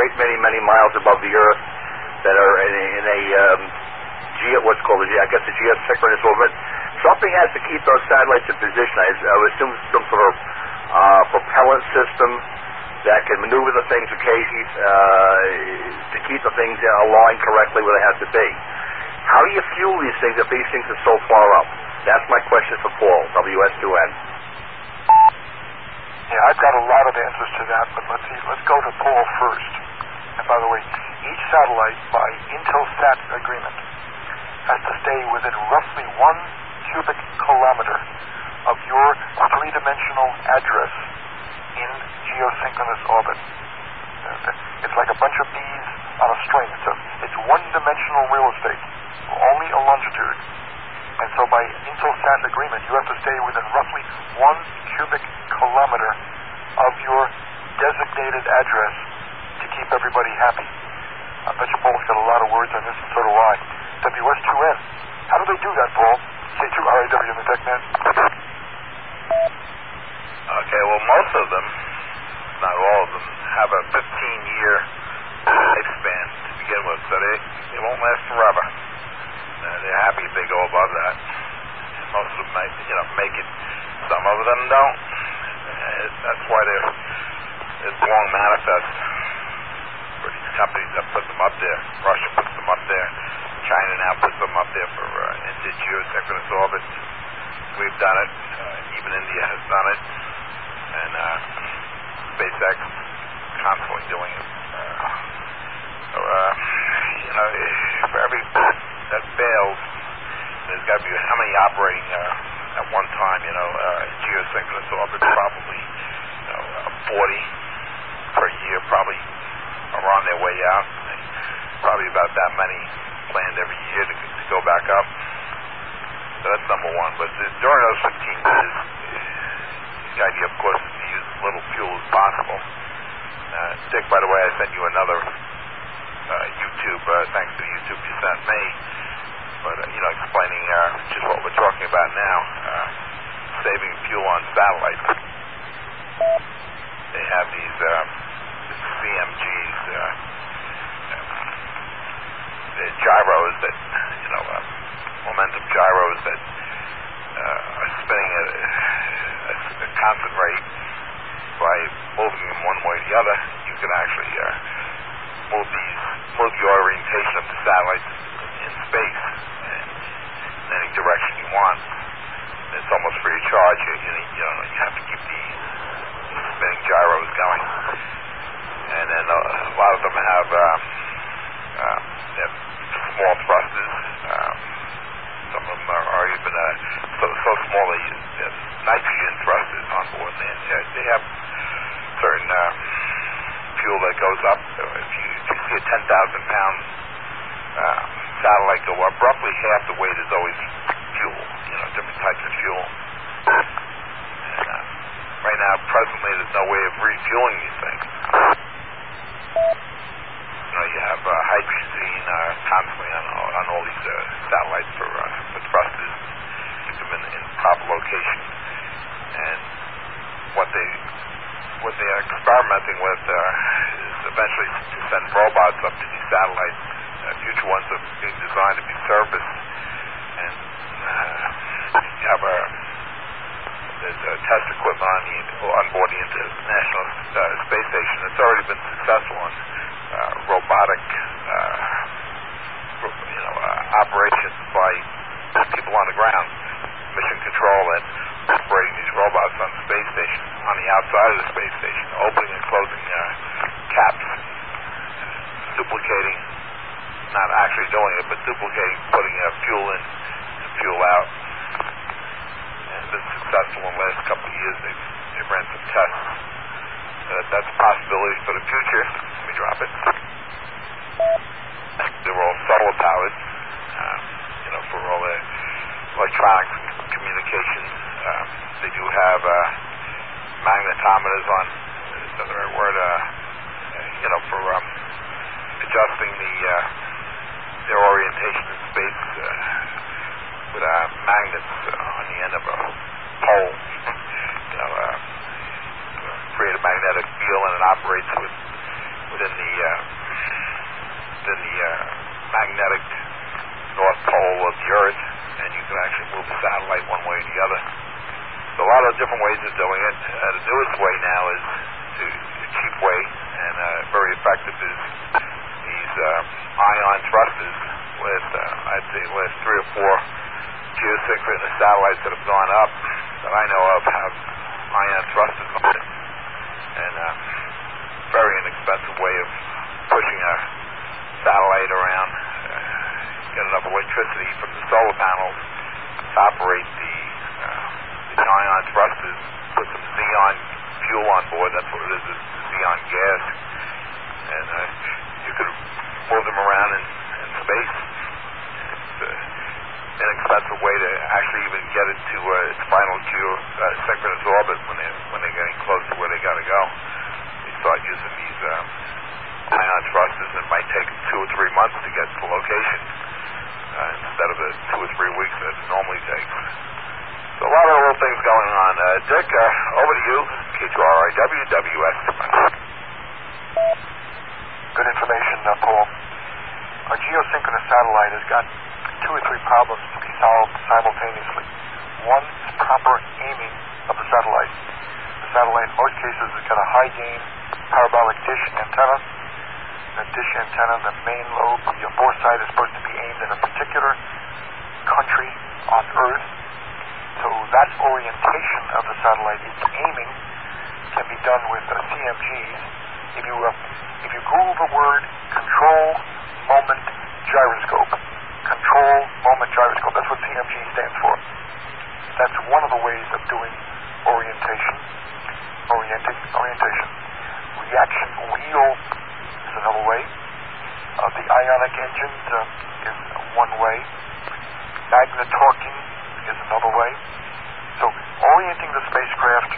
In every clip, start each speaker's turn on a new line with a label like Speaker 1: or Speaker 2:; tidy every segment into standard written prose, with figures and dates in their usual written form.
Speaker 1: great many miles above the Earth that are in a what's called I guess a geosynchronous orbit. Something has to keep those satellites in position. I would assume some sort of propellant system that can maneuver the things occasionally to keep the things aligned correctly where they have to be. How do you fuel these things if these things are so far up? That's my question for Paul, WS2N.
Speaker 2: Yeah, I've got a lot of answers to that, but let's go to Paul first. And by the way, each satellite, by Intelsat agreement, has to stay within roughly 1 cubic kilometer of your three-dimensional address in geosynchronous orbit. It's like a bunch of bees on a string. It's one-dimensional real estate, only a longitude. And so by Intelsat agreement, you have to stay within roughly 1 cubic kilometer of your designated address to keep everybody happy. I bet you Paul's got a lot of words on this, and so do I. WS2N. How do they do that, Paul? K2RAW in the TechNet.
Speaker 3: Okay, well, most of them, not all of them, have a 15-year lifespan to begin with, so they won't last forever. They're happy if they go above that. And most of them make it. Some of them don't. That's why there's long manifests for these companies that put them up there. Russia puts them up there. China now puts them up there for into geosynchronous orbits. We've done it. Even India has done it. And SpaceX constantly doing it. For every that fails, there's got to be how many operating at one time, geosynchronous orbit, probably 40 per year, probably are on their way out. Probably about that many planned every year to go back up. So that's number one. But during those 15 years, the idea, of course, is to use as little fuel as possible. Dick, by the way, I sent you another YouTube, thanks to the YouTube you sent me, but, explaining just what we're talking about now, saving fuel on satellites. They have these CMGs, gyros that, momentum gyros that are spinning at a constant rate. By moving them one way or the other, you can actually move the orientation of the satellites in space in any direction you want. It's almost free of charge. You have to keep the spinning gyros going. And then a lot of them have small thrusters. Some of them are even so small they use nitrogen thrusters on board. They have certain fuel that goes up. If you see a 10,000-pound satellite go up, roughly half the weight is always fuel. Different types of fuel. And right now, presently, there's no way of refueling these things. You have hydrogen constantly on all these satellites for thrusters, keep them in proper location. And what they are experimenting with is eventually to send robots up to these satellites. Future ones are being designed to be serviced, and you have there's test equipment on board the International Space Station. It's already been successful in robotic operations by people on the ground, mission control, and operating these robots on the space station, on the outside of the space station, opening and closing caps, duplicating, not actually doing it, but duplicating, putting fuel in and fuel out. And it's been successful in the last couple of years. They've ran some tests. That's a possibility for the future. Let me drop it. They're all solar powered, for all the electronics and communications. They do have magnetometers on, is that the right word, for adjusting their orientation in space with magnets on the end of a pole. Create a magnetic field, and it operates within the ways of doing it. The newest way now is a cheap way and very effective is these ion thrusters with, I'd say, last 3 or 4 geosynchronous satellites that have gone up that I know of have ion thrusters on it. And very inexpensive way of pushing a satellite around, get enough electricity from the solar panels to operate the ion thrusters, put some xenon fuel on board. That's what it is, it's xenon gas. And you could move them around in space. It's an inexpensive way to actually even get it to its final geosynchronous orbit when they're getting close to where they got to go. They start using these ion thrusters, and it might take 2 or 3 months to get to location instead of the 2 or 3 weeks that it normally takes. So a lot of little things going on. Dick, over to you. K2RIW, WS.
Speaker 2: Good information, Paul. A geosynchronous satellite has got 2 or 3 problems to be solved simultaneously. One is proper aiming of the satellite. The satellite, in most cases, has got a high-gain parabolic dish antenna. The dish antenna, the main lobe, your foresight is supposed to be aimed at a particular country on Earth. So that orientation of the satellite, its aiming, can be done with CMGs. If you Google the word control moment gyroscope, that's what CMG stands for. That's one of the ways of doing orientation. Reaction wheel is another way. The ionic engines is one way. Magnetorquing is another way. So orienting the spacecraft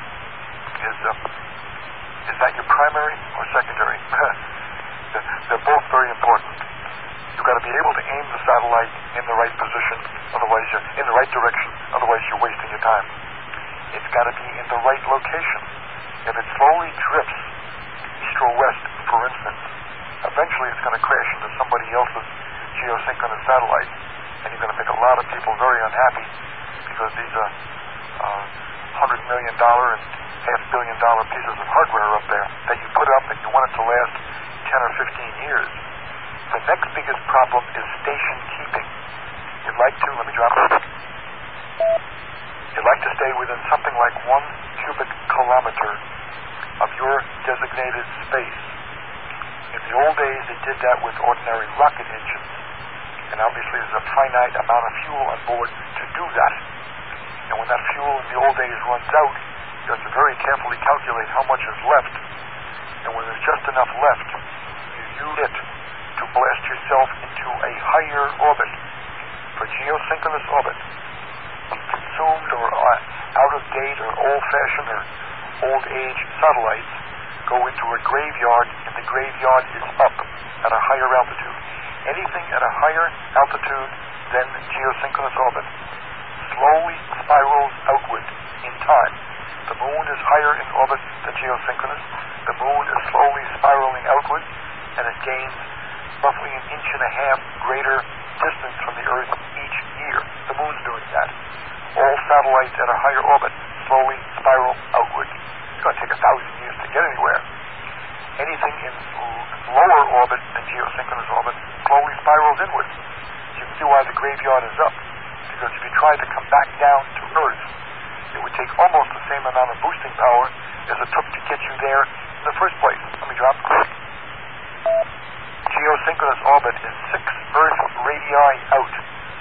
Speaker 2: is that your primary or secondary? They're both very important. You've got to be able to aim the satellite in the right position, otherwise you're in the right direction, otherwise you're wasting your time. It's got to be in the right location. If it slowly drifts east or west, for instance, eventually it's going to crash into somebody else's geosynchronous satellite, and you're going to make a lot of people very unhappy because these are $100 million and $500 million pieces of hardware up there that you put up and you want it to last 10 or 15 years. The next biggest problem is station keeping. You'd like to stay within something like 1 cubic kilometer of your designated space. In the old days, they did that with ordinary rocket engines, and obviously there's a finite amount of fuel on board to do that. And when that fuel in the old days runs out, you have to very carefully calculate how much is left. And when there's just enough left, you use it to blast yourself into a higher orbit. For geosynchronous orbit, consumed or out of date or old-fashioned or old-age satellites go into a graveyard, and the graveyard is up at a higher altitude. Anything at a higher altitude than geosynchronous orbit slowly spirals outward in time. The moon is higher in orbit than geosynchronous. The moon is slowly spiraling outward, and it gains roughly 1.5 inches greater distance from the Earth each year. The moon's doing that. All satellites at a higher orbit slowly spiral outward. It's going to take 1,000 years to get anywhere. Anything in lower orbit than geosynchronous orbit slowly spirals inward. So you can see why the graveyard is up. Because if you try to come back down to Earth, it would take almost the same amount of boosting power as it took to get you there in the first place. Let me drop. Geosynchronous orbit is 6 Earth radii out,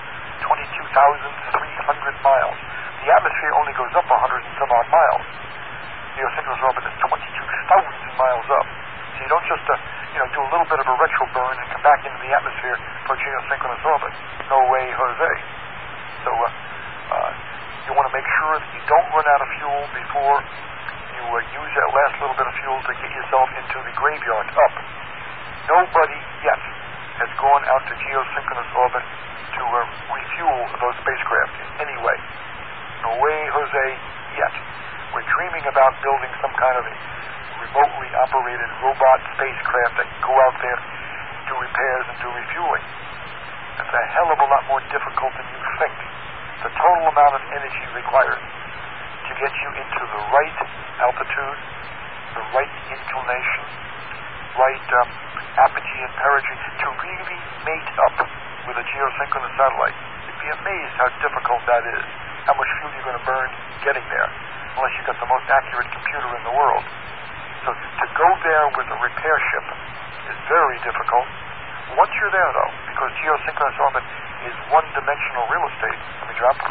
Speaker 2: 22,300 miles. The atmosphere only goes up 100 and some odd miles. Geosynchronous orbit is 22,000 miles up. So you don't just do a little bit of a retro burn and come back into the atmosphere for geosynchronous orbit. No way, Jose. So you want to make sure that you don't run out of fuel before you use that last little bit of fuel to get yourself into the graveyard up. Nobody yet has gone out to geosynchronous orbit to refuel those spacecraft in any way. No way, Jose, yet. We're dreaming about building some kind of a remotely operated robot spacecraft that can go out there, do repairs, and do refueling. It's a hell of a lot more difficult than you think. The total amount of energy required. to get you into the right altitude, the right inclination, right apogee and perigee to really mate up with a geosynchronous satellite. You'd be amazed how difficult that is, how much fuel you're going to burn getting there, unless you've got the most accurate computer in the world. So to go there with a repair ship is very difficult. Once you're there, though, because geosynchronous orbit is one-dimensional real estate, let me drop,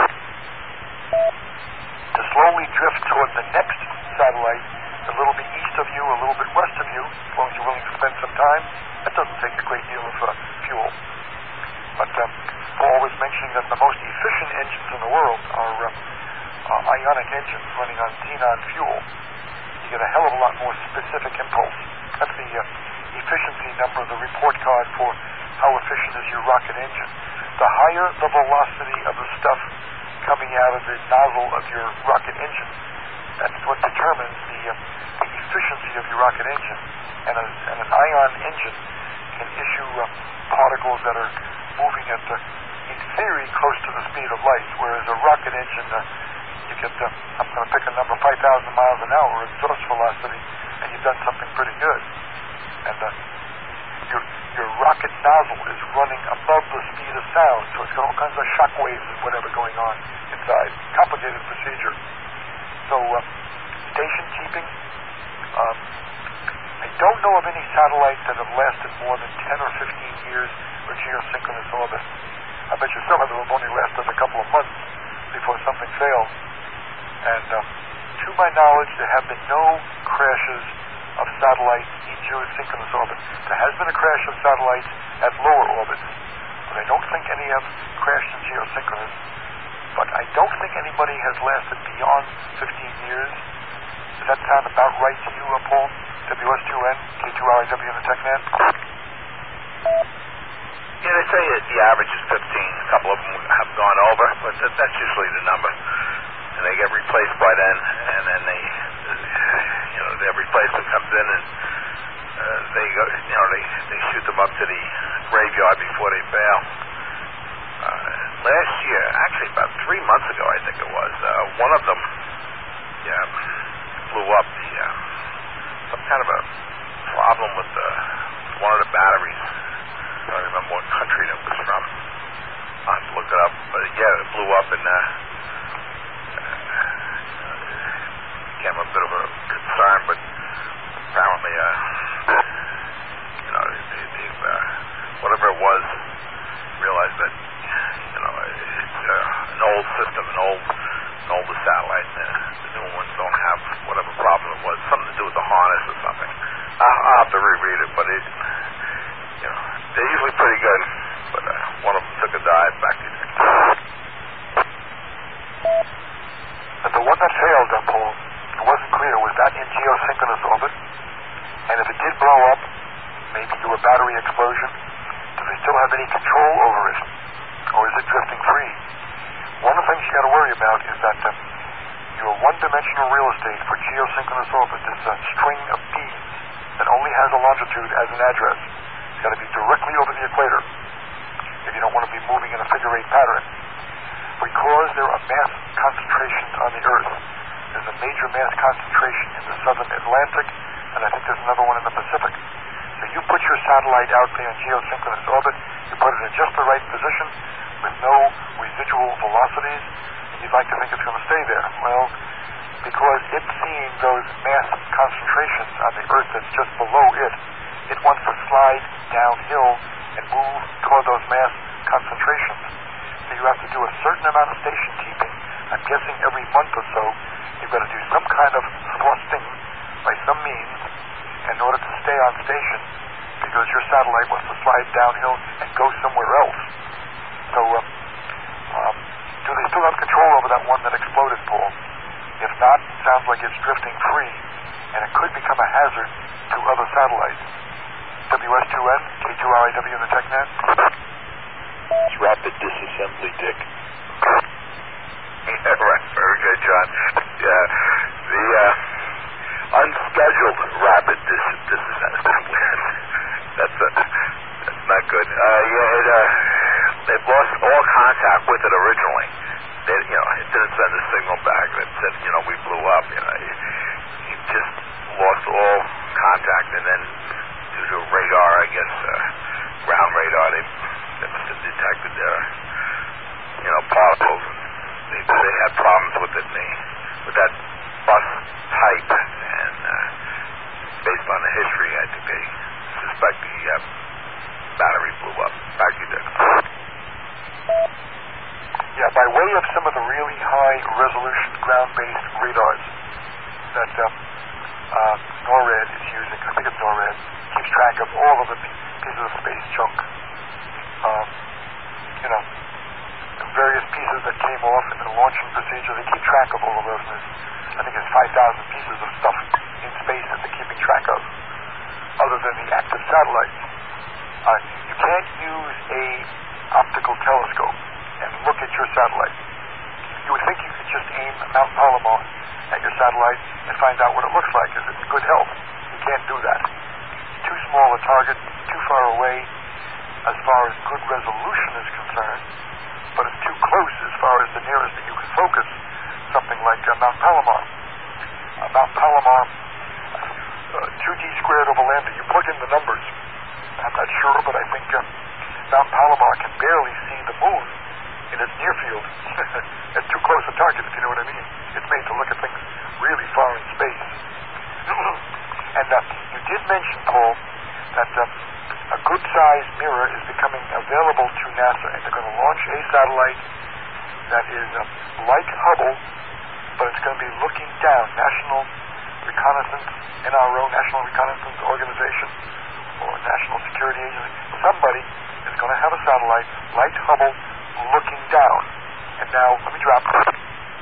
Speaker 2: to slowly drift toward the next satellite, a little bit east of you, a little bit west of you, as long as you're willing to spend some time, that doesn't take a great deal of fuel. But Paul was mentioning that the most efficient engines in the world are ionic engines running on xenon fuel. You get a hell of a lot more specific impulse. That's the efficiency number, the report card for how efficient is your rocket engine. The higher the velocity of the stuff coming out of the nozzle of your rocket engine, that's what determines the efficiency of your rocket engine. And an ion engine can issue particles that are moving at, in theory, close to the speed of light, whereas a rocket engine, you get, I'm going to pick a number, 5,000 miles an hour exhaust velocity, and you've done something pretty good. And your rocket nozzle is running above the speed of sound, so it's got all kinds of shock waves and whatever going on inside. Complicated procedure. So, station keeping, I don't know of any satellites that have lasted more than 10 or 15 years for geosynchronous orbit. I bet you some of them have only lasted a couple of months before something failed. And to my knowledge, there have been no crashes of satellites in geosynchronous orbit. There has been a crash of satellites at lower orbits, but I don't think any have crashed in geosynchronous. But I don't think anybody has lasted beyond 15 years. Does that sound about right to you, Paul? WS2N, K2RIW in the TechNet?
Speaker 3: Yeah, they say the average is 15. A couple of them have gone over, but that's usually the number. And they get replaced by then, and then their replacement comes in, and they go, they shoot them up to the graveyard before they fail. Last year, actually about 3 months ago, I think it was, one of them blew up. Some kind of a problem with one of the batteries. I don't remember what country that was from. I'll have to look it up. But it blew up, and became a bit of a concern. But apparently, whatever it was, realized that it's an old system, an older satellite. The new ones don't have whatever problem it was. Something to do with the harness or something. I'll have to reread it, but they're usually pretty good. But one of them took a dive back to there.
Speaker 2: But the one that failed, Paul, it wasn't clear. Was that in geosynchronous orbit? And if it did blow up, maybe through a battery explosion, do they still have any control over it? Or is it drifting free? One of the things you got to worry about is that your one-dimensional real estate for geosynchronous orbit is a string of beads that only has a longitude as an address. It's got to be directly over the equator if you don't want to be moving in a figure-8 pattern. Because there are mass concentrations on the Earth, there's a major mass concentration in the southern Atlantic, and I think there's another one in the Pacific. So you put your satellite out there in geosynchronous orbit, you put it in just the right position with no residual velocities, and you'd like to think it's going to stay there. Well, because it's seeing those mass concentrations on the Earth that's just below it, it wants to slide downhill and move toward those mass concentrations. So you have to do a certain amount of station keeping. I'm guessing every month or so, you've got to do some kind of thrusting by some means in order to stay on station, because your satellite wants to slide downhill and go somewhere else. So, do they still have control over that one that exploded, Paul? If not, it sounds like it's drifting free, and it could become a hazard to other satellites. WS2N, K2RIW in the TechNet.
Speaker 4: It's rapid disassembly, Dick.
Speaker 3: Yeah, right. Very good, John. Yeah, the unscheduled rapid disassembly. That's not good. they've lost all contact with it originally. They, it didn't send a signal back that said, we blew up. It just lost all contact, and then due to radar, I guess, ground radar, they must have detected their, particles. They had problems with it, with that bus type, and based on the history, I think they suspect the battery blew up. Back to you, Dick.
Speaker 2: Yeah, by way of some of the really high-resolution ground-based radars that NORAD is using, I think it's NORAD, keeps track of all of the pieces of space junk. Various pieces that came off in the launching procedure, they keep track of all of those. I think there's 5,000 pieces of stuff in space that they're keeping track of, other than the active satellites. You can't use a optical telescope and look at your satellite. You would think you could just aim Mount Palomar at your satellite and find out what it looks like. Is it in good health? You can't do that. It's too small a target, too far away as far as good resolution is concerned, but it's too close as far as the nearest that you can focus, something like Mount Palomar. Mount Palomar, 2D squared over lambda, you plug in the numbers. I'm not sure, but I think Mount Palomar can barely see the moon in its near field. It's too close a target, if you know what I mean. It's made to look at things really far in space. And you did mention, Paul, that a good-sized mirror is becoming available to NASA, and they're going to launch a satellite that is like Hubble, but it's going to be looking down. National Reconnaissance, NRO, National Reconnaissance Organization, or National Security Agency. Somebody is going to have a satellite like Hubble looking down. And now, let me drop it.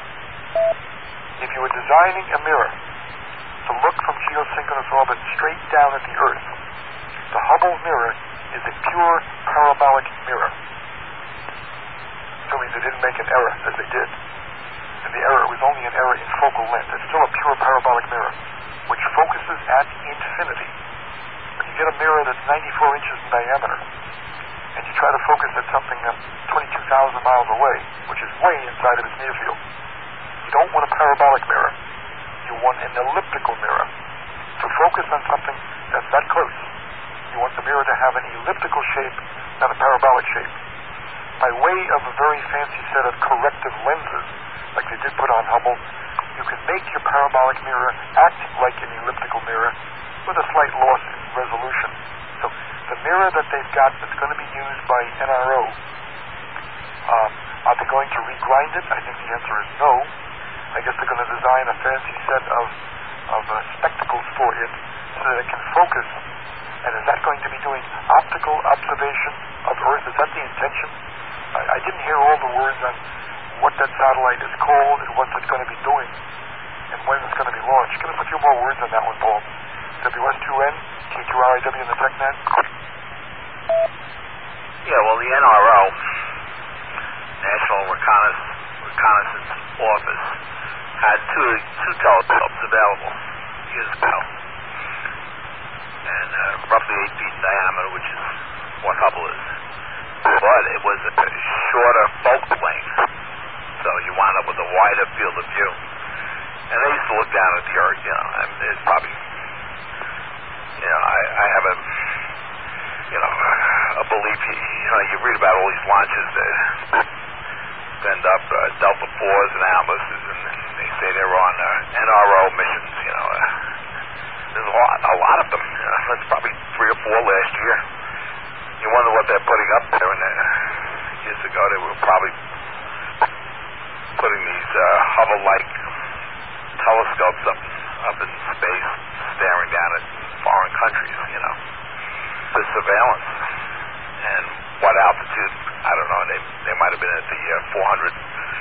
Speaker 2: If you were designing a mirror to look from geosynchronous orbit straight down at the Earth, the Hubble mirror is a pure parabolic mirror. Assuming they didn't make an error, as they did. And the error was only an error in focal length. It's still a pure parabolic mirror, which focuses at infinity. When you get a mirror that's 94 inches in diameter, and you try to focus at something 22,000 miles away, which is way inside of its near field, you don't want a parabolic mirror. You want an elliptical mirror. To focus on something that's that close, you want the mirror to have an elliptical shape, not a parabolic shape. By way of a very fancy set of corrective lenses, like they did put on Hubble, you can make your parabolic mirror act like an elliptical mirror with a slight loss in resolution. So the mirror that they've got that's going to be used by NRO, are they going to regrind it? I think the answer is no. I guess they're going to design a fancy set of spectacles for it so that it can focus. And is that going to be doing optical observation of Earth? Is that the intention? I didn't hear all the words on what that satellite is called and what it's going to be doing and when it's going to be launched. Give us a few more words on that one, Paul. WS2N, K2RIW in the TechNet.
Speaker 3: Yeah, well, the NRO, National Reconnaissance Office, had two telescopes available years ago, and roughly 8 feet in diameter, which is what Hubble is. But it was a shorter focal length, so you wound up with a wider field of view. And they used to look down at the Earth, there's probably, I have a belief, you read about all these launches that send up Delta IVs and Atlases, and they say they're on NRO missions, There's a lot of them. There's probably 3 or 4 last year. You wonder what they're putting up there. And years ago, they were probably putting these Hubble-like telescopes up in space, staring down at foreign countries, for surveillance. And what altitude? I don't know. They might have been at the 400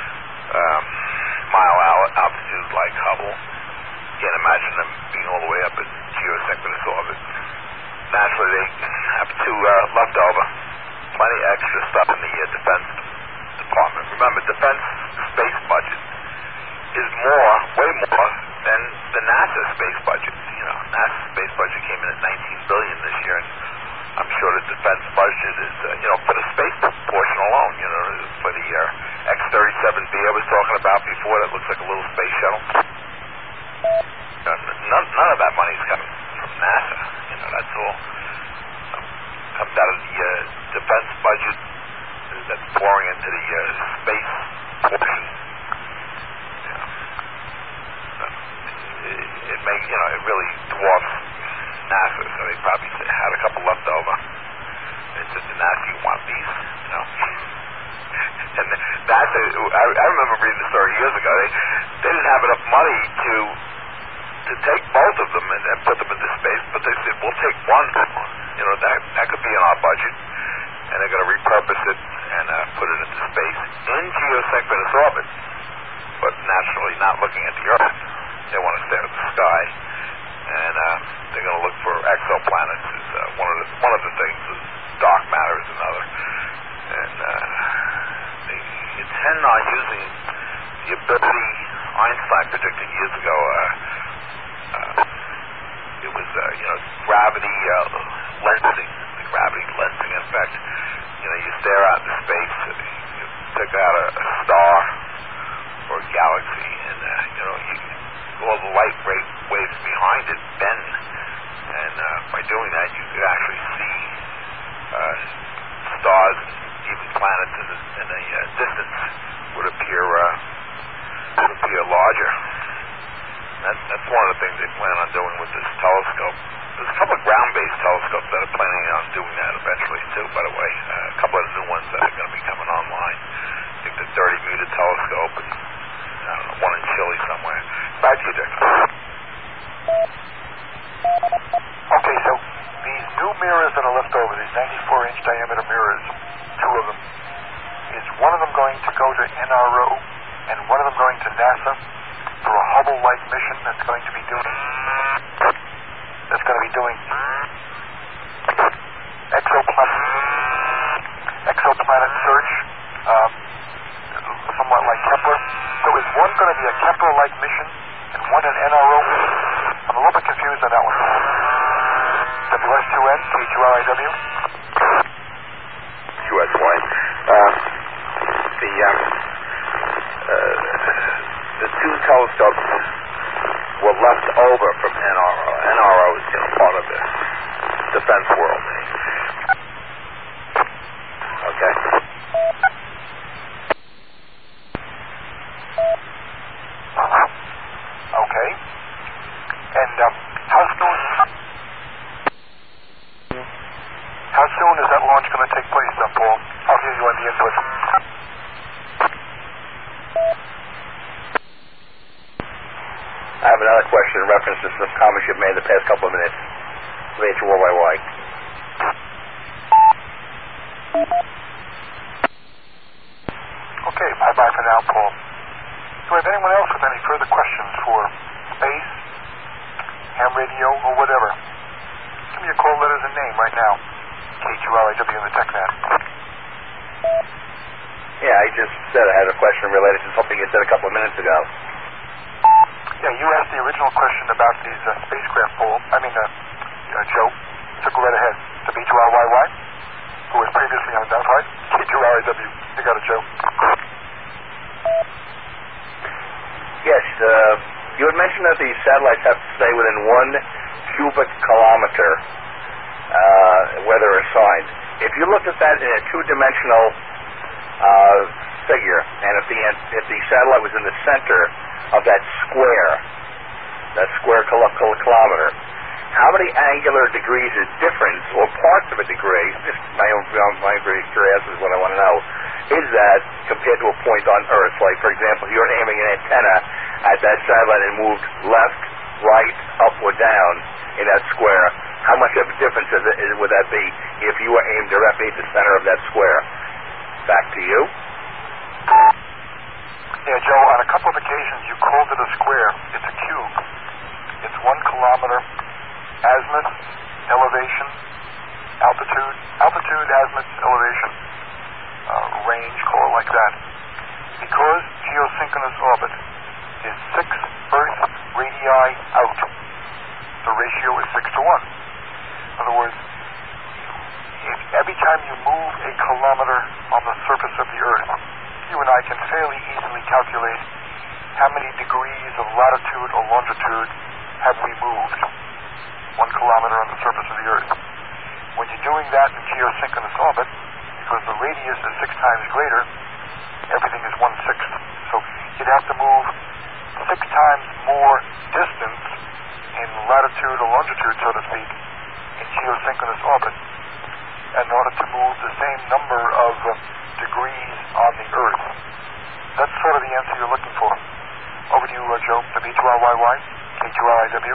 Speaker 3: mile altitude like Hubble. Can't imagine them being all the way up at geosynchronous orbit. Naturally, they have 2 left over. Plenty of extra stuff in the Defense Department. Remember, defense space budget is way more than the NASA space budget. NASA space budget came in at $19 billion this year, and I'm sure the defense budget is, for the space portion alone, comes out of the defense budget that's pouring into the space portion. It makes, it really dwarfs NASA, so they probably had a couple left over. They said to NASA, you want these, And NASA, I remember reading the story years ago, they didn't have enough money to take both of them and put them into space, but they said, we'll take one. That could be in our budget, and they're going to repurpose it and put it into space in geosynchronous orbit, but naturally not looking at the Earth. They want to stay at the sky, and they're going to look for exoplanets. Is one of the things. Dark matter is another, and they intend on using the ability Einstein predicted years ago. It was gravity lensing, the gravity lensing effect. You stare out into space, you pick out a star or a galaxy, and all the light waves behind it bend, and by doing that, you could actually see stars, even planets in a distance would appear larger. That's one of the things they plan on doing with this telescope. There's a couple of ground-based telescopes that are planning on doing that eventually too, by the way. A couple of new ones that are going to be coming online. I think the 30-meter telescope and one in Chile somewhere. Back to you, Dick.
Speaker 2: Okay, so these new mirrors that are left over, these 94-inch diameter mirrors, two of them, is one of them going to go to NRO and one of them going to NASA for a Hubble-like mission that's going to be doing exoplanet search, somewhat like Kepler. So is one going to be a Kepler-like mission and one an NRO? I'm a little bit confused on that one. WS2N, K2RIW.
Speaker 4: QSY. The two telescopes were left over from NRO. NRO is part of the defense world. Okay.
Speaker 2: Okay. And how soon is that launch going to take place, Paul? I'll hear you on the input.
Speaker 1: I have another question in reference to some comments you've made in the past couple of minutes related to YYY.
Speaker 2: Okay, bye-bye for now, Paul. Do we have anyone else with any further questions for space, ham radio, or whatever? Give me a call, letters, and name right now. K2RIW in the TechNet.
Speaker 1: Yeah, I just said I had a question related to something you said a couple of minutes ago.
Speaker 2: Yeah, you asked the original question about these spacecraft, Paul. Joe. So go right ahead. The B2RYY, who was previously unidentified. K2RIW. You got it, Joe.
Speaker 1: Yes, you had mentioned that these satellites have to stay within 1 cubic kilometer where they're assigned. If you looked at that in a two-dimensional figure, and if the satellite was in the center of that square kilometer, how many angular degrees of difference, or parts of a degree, just my curiosity is what I want to know, is that compared to a point on Earth? Like, for example, if you're aiming an antenna at that satellite and moved left, right, up, or down in that square, how much of a difference would that be if you were aimed directly at the center of that square? Back to you.
Speaker 2: Yeah, Joe, on a couple of occasions you called it a square. It's a cube. It's 1 kilometer azimuth, elevation, altitude, azimuth, elevation, range, call it like that. Because geosynchronous orbit is 6 Earth radii out, the ratio is 6 to 1. In other words, if every time you move a kilometer on the surface of the Earth, you and I can fairly easily calculate how many degrees of latitude or longitude have we moved 1 kilometer on the surface of the Earth. When you do doing that in geosynchronous orbit, because the radius is 6 times greater, everything is 1/6. So you'd have to move 6 times more distance in latitude or longitude, so to speak, in geosynchronous orbit in order to move the same number of degrees on the Earth. That's sort of the answer you're looking for. Over to you, Joe. W2RYY, K2RIW.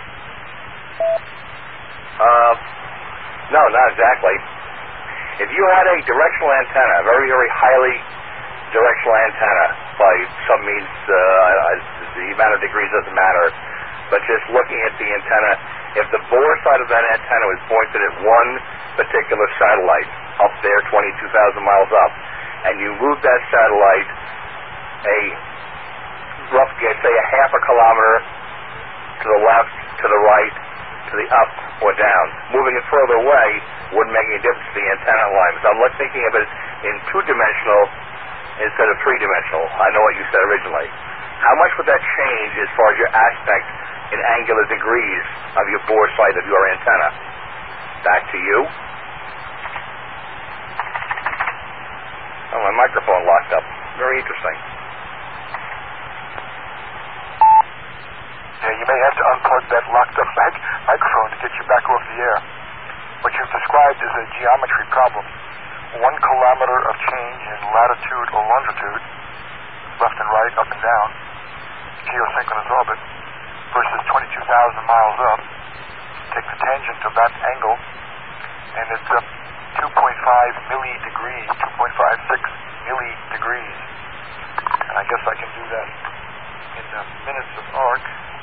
Speaker 4: No, not exactly. If you had a directional antenna, a very, very highly directional antenna, by some means, the amount of degrees doesn't matter, but just looking at the antenna, if the bore side of that antenna was pointed at one particular satellite up there 22,000 miles up, and you moved that satellite say a half a kilometer to the left, to the right, to the up or down, moving it further away wouldn't make any difference to the antenna alignment. So I'm thinking of it in 2-dimensional instead of 3-dimensional. I know what you said originally. How much would that change as far as your aspect in angular degrees of your bore site of your antenna? Back to you. Oh, my microphone locked up. Very interesting.
Speaker 2: Yeah, you may have to unplug that locked up microphone to get you back off the air. What you've described is a geometry problem. 1 kilometer of change in latitude or longitude, left and right, up and down, geosynchronous orbit, versus 22,000 miles up. Take the tangent of that angle, and it's 2.5 milli-degrees, 2.56 milli-degrees. And I guess I can do that in minutes of arc.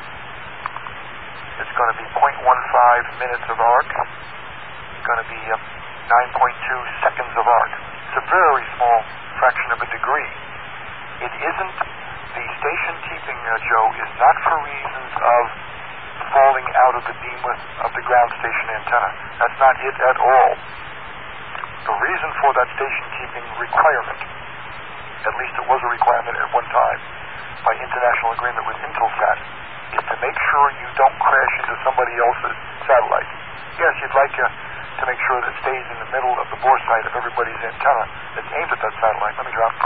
Speaker 2: It's going to be 0.15 minutes of arc. It's going to be 9.2 seconds of arc. It's a very small fraction of a degree. It isn't, the station keeping, Joe, is not for reasons of falling out of the beamwidth of the ground station antenna. That's not it at all. The reason for that station keeping requirement, at least it was a requirement at one time by international agreement with Intelsat, is to make sure you don't crash into somebody else's satellite. Yes, you'd like to make sure that it stays in the middle of the bore site of everybody's antenna that's aimed at that satellite. Let me drop.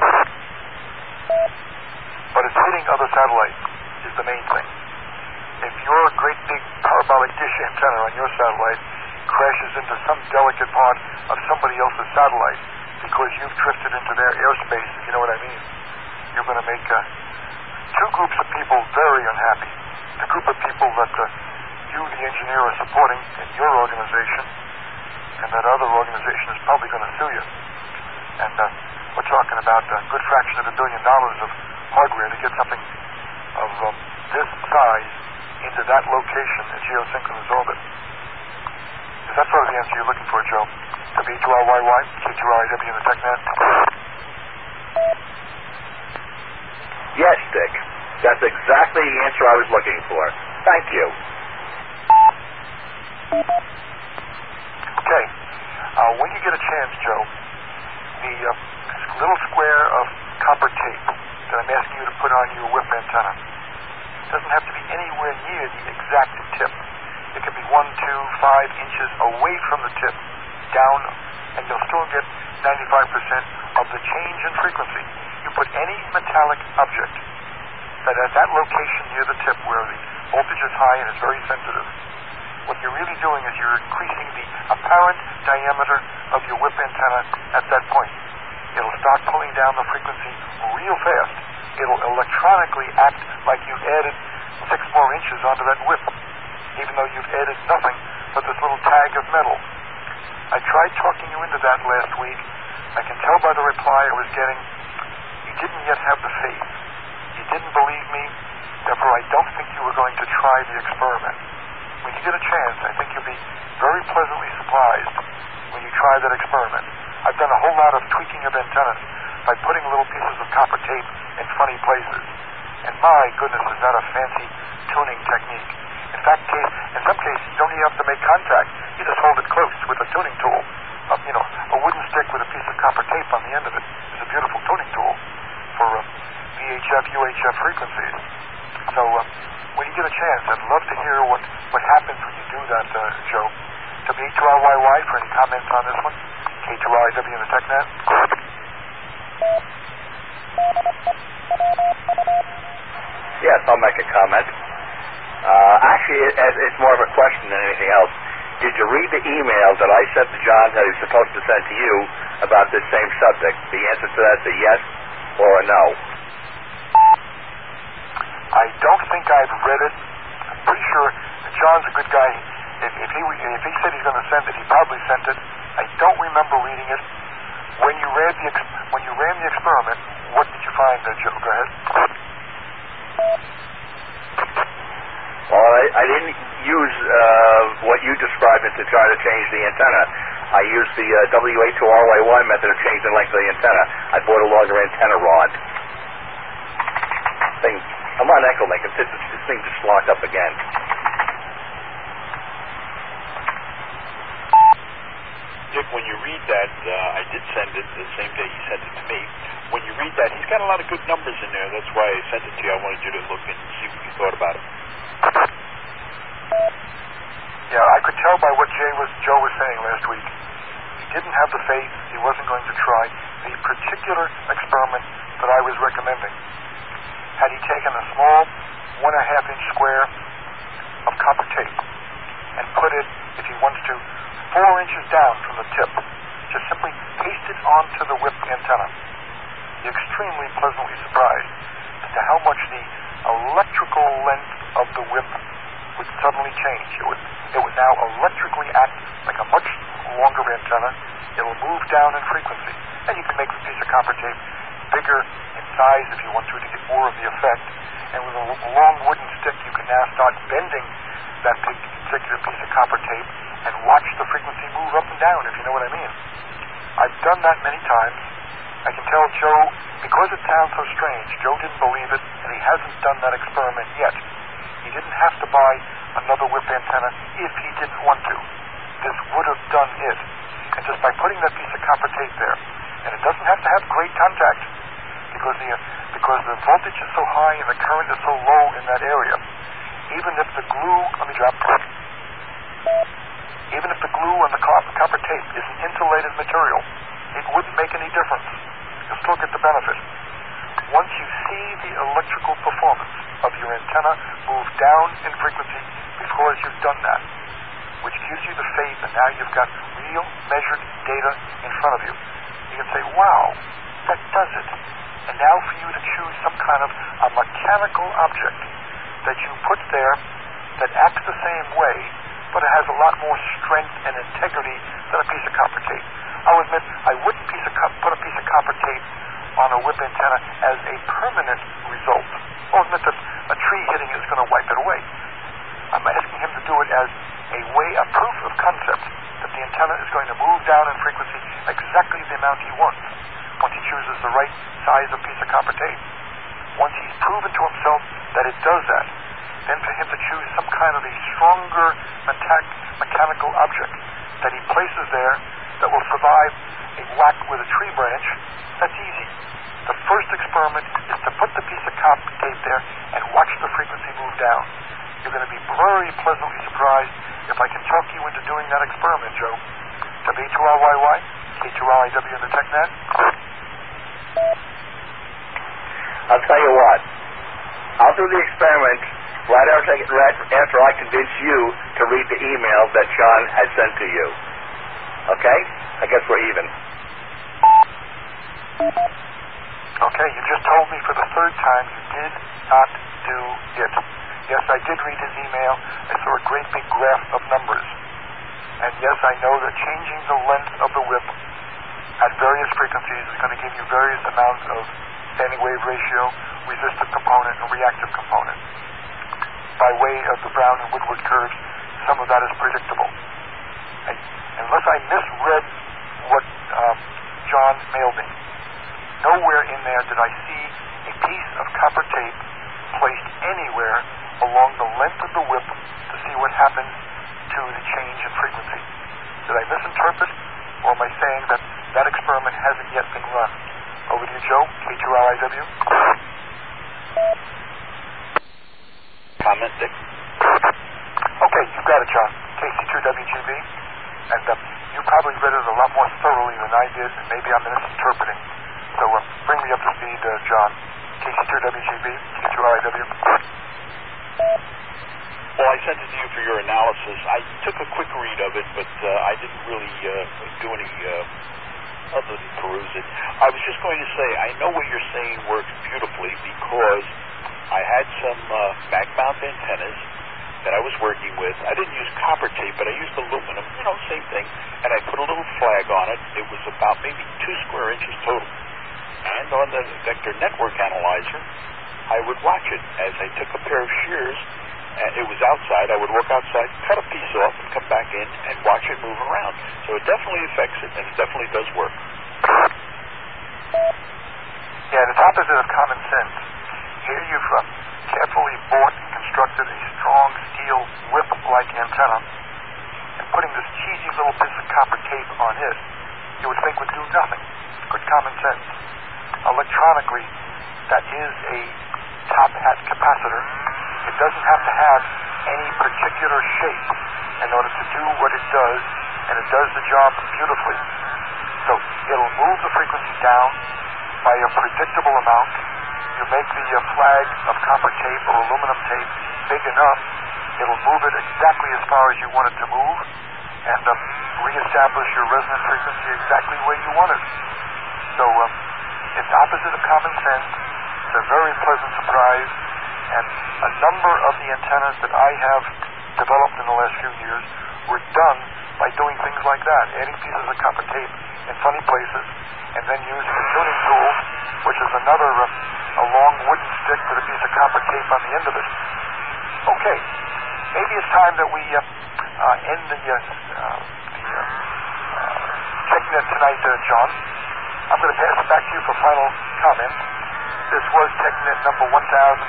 Speaker 2: But it's hitting other satellites is the main thing. If your great big parabolic dish antenna on your satellite crashes into some delicate part of somebody else's satellite because you've drifted into their airspace, if you know what I mean, you're going to make 2 groups of people very unhappy. The group of people that you, the engineer, are supporting in your organization, and that other organization is probably going to sue you. And we're talking about a good fraction of $1 billion of hardware to get something of this size into that location in geosynchronous orbit. Is that sort of the answer you're looking for, Joe? W2RYY, K2RIW in the TechNet?
Speaker 4: Yes, Dick. That's exactly the answer I was looking for. Thank you.
Speaker 2: Okay. When you get a chance, Joe, the little square of copper tape that I'm asking you to put on your whip antenna doesn't have to be anywhere near the exact tip. It can be 1, 2, 5 inches away from the tip, down, and you'll still get 95% of the change in frequency. You put any metallic object that at that location near the tip where the voltage is high and is very sensitive, what you're really doing is you're increasing the apparent diameter of your whip antenna at that point. It'll start pulling down the frequency real fast. It'll electronically act like you've added 6 more inches onto that whip, even though you've added nothing but this little tag of metal. I tried talking you into that last week. I can tell by the reply I was getting, you didn't yet have the faith. You didn't believe me, therefore I don't think you were going to try the experiment. When you get a chance, I think you'll be very pleasantly surprised when you try that experiment. I've done a whole lot of tweaking of antennas by putting little pieces of copper tape in funny places. And my goodness, is that a fancy tuning technique. In fact, in some cases, you don't even have to make contact. You just hold it close with a tuning tool. A wooden stick with a piece of copper tape on the end of it is a beautiful tuning tool for VHF, UHF frequencies. So when you get a chance, I'd love to hear what happens when you do that, Joe. W2RYY for any comments on this one. K2RIW in the TechNet.
Speaker 4: Yes, I'll make a comment. Actually, it's more of a question than anything else. Did you read the email that I sent to John that he was supposed to send to you about this same subject? The answer to that is a yes or a no.
Speaker 2: I don't think I've read it. I'm pretty sure John's a good guy. If he said he's going to send it, he probably sent it. I don't remember reading it. When you ran the experiment, what did you find, Joe? Go ahead.
Speaker 4: Well, I didn't use what you described it to try to change the antenna. I used the WA2RYY method of changing the length of the antenna. I bought a longer antenna rod. I'm on Echolink. This thing just locked up again.
Speaker 5: Dick, when you read that, I did send it the same day he sent it to me. When you read that, he's got a lot of good numbers in there. That's why I sent it to you. I wanted you to look and see what you thought about it.
Speaker 2: Yeah, I could tell by what Joe was saying last week. He didn't have the faith. He wasn't going to try the particular experiment that I was recommending. Had he taken a small 1.5-inch square of copper tape and put it, if he wants to, 4 inches down from the tip, just simply paste it onto the whip antenna, you're extremely pleasantly surprised as to how much the electrical length of the whip would suddenly change. It would now electrically act like a much longer antenna. It'll move down in frequency, and you can make the piece of copper tape bigger in size if you want to get more of the effect. And with a long wooden stick, you can now start bending that particular piece of copper tape and watch the frequency move up and down, if you know what I mean. I've done that many times. I can tell Joe, because it sounds so strange, Joe didn't believe it, and he hasn't done that experiment yet. He didn't have to buy another whip antenna if he didn't want to. This would have done it. And just by putting that piece of copper tape there, and it doesn't have to have great contact, because the voltage is so high and the current is so low in that area, even if the glue, even if the glue on the copper tape is an insulated material, it wouldn't make any difference. You'll still get the benefit. Once you see the electrical performance of your antenna move down in frequency because you've done that, which gives you the faith that now you've got real measured data in front of you, you can say, wow, that does it. And now for you to choose some kind of a mechanical object that you put there that acts the same way, but it has a lot more strength and integrity than a piece of copper tape. I'll admit, I wouldn't put a piece of copper tape on a whip antenna as a permanent result. I'll admit that a tree hitting is going to wipe it away. I'm asking him to do it as a proof of concept that the antenna is going to move down in frequency exactly the amount he wants once he chooses the right size of piece of copper tape. Once he's proven to himself that it does that, then for him to choose some kind of a stronger mechanical object that he places there that will survive a whack with a tree branch, that's easy. The first experiment is to put the piece of copper tape there and watch the frequency move down. You're going to be very pleasantly surprised if I can talk you into doing that experiment, Joe. W2RYY, K2RIW in the TechNet.
Speaker 4: I'll tell you what. I'll do the experiment right after I convince you to read the email that John has sent to you. Okay? I guess we're even.
Speaker 2: Okay, you just told me for the third time you did not do it. Yes, I did read his email. I saw a great big graph of numbers. And yes, I know that changing the length of the whip at various frequencies is going to give you various amounts of standing wave ratio, resistive component, and reactive component. By way of the Brown and Woodward curves, some of that is predictable. Unless I misread what John mailed me, nowhere in there did I see a piece of copper tape placed anywhere along the length of the whip to see what happens to the change in frequency. Did I misinterpret, or am I saying that that experiment hasn't yet been run? Over to you, Joe, K2RIW.
Speaker 5: Comment, Dick?
Speaker 2: Okay, you've got it, John. KC2WGB. And you probably read it a lot more thoroughly than I did, and maybe I'm misinterpreting. So bring me up to speed, John. KC2WGB, KC2RIW.
Speaker 5: Well, I sent it to you for your analysis. I took a quick read of it, but I didn't really do any other than peruse it. I was just going to say, I know what you're saying works beautifully because I had some mag mount antennas that I was working with. I didn't use copper tape, but I used aluminum, same thing, and I put a little flag on it. It was about maybe 2 square inches total. And on the vector network analyzer, I would watch it as I took a pair of shears. And it was outside. I would walk outside, cut a piece off, and come back in and watch it move around. So it definitely affects it, and it definitely does work.
Speaker 2: Yeah, it's opposite of common sense. Here you've carefully bought and constructed a strong steel whip-like antenna, and putting this cheesy little piece of copper tape on it, you would think would do nothing. Good common sense. Electronically, that is a top-hat capacitor. It doesn't have to have any particular shape in order to do what it does, and it does the job beautifully. So it'll move the frequency down by a predictable amount. You make the flag of copper tape or aluminum tape big enough, it'll move it exactly as far as you want it to move, and reestablish your resonant frequency exactly where you want it. So it's opposite of common sense. It's a very pleasant surprise. And a number of the antennas that I have developed in the last few years were done by doing things like that, adding pieces of copper tape in funny places, and then using a tuning tool, which is another a long wooden stick with a piece of copper tape on the end of it. Okay, maybe it's time that we end the TechNet tonight, John. I'm going to pass it back to you for final comment. This was TechNet number 1583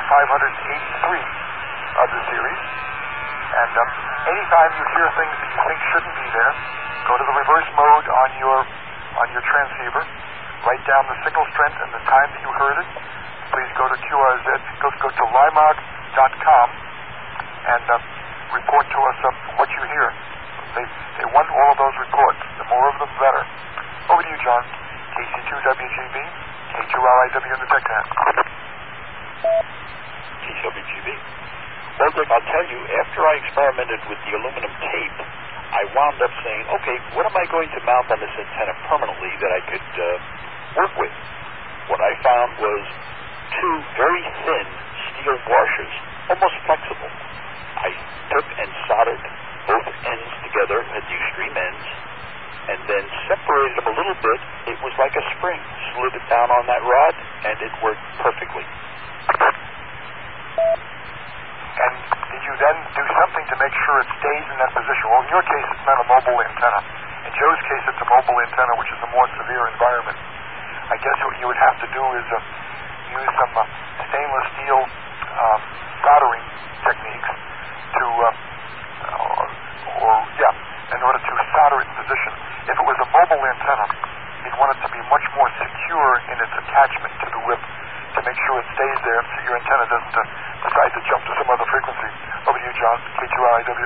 Speaker 2: of the series. And anytime you hear things that you think shouldn't be there, go to the reverse mode on your transceiver, write down the signal strength and the time that you heard it. Please go to QRZ, go to limog.com and report to us what you hear. They want all of those reports. The more of them, the better. Over to you, John. KC2WGB, K2RIW in the TechNet.
Speaker 5: KCWGB. Well, Dick, I'll tell you, after I experimented with the aluminum tape, I wound up saying, okay, what am I going to mount on this antenna permanently that I could work with? What I found was 2 very thin steel washers, almost flexible. I took and soldered both ends together at the extreme ends, and then separated them a little bit. It was like a spring. Slid it down on that rod, and it worked perfectly.
Speaker 2: And did you then do something to make sure it stays in that position? Well, in your case, it's not a mobile antenna. In Joe's case, it's a mobile antenna, which is a more severe environment. I guess what you would have to do is use some stainless steel soldering techniques to, in order to solder it in position. If it was a mobile antenna, you'd want it to be much more secure in its attachment to the whip to make sure it stays there so your antenna doesn't decide to jump to some other frequency. Over to you, John, K2RIW.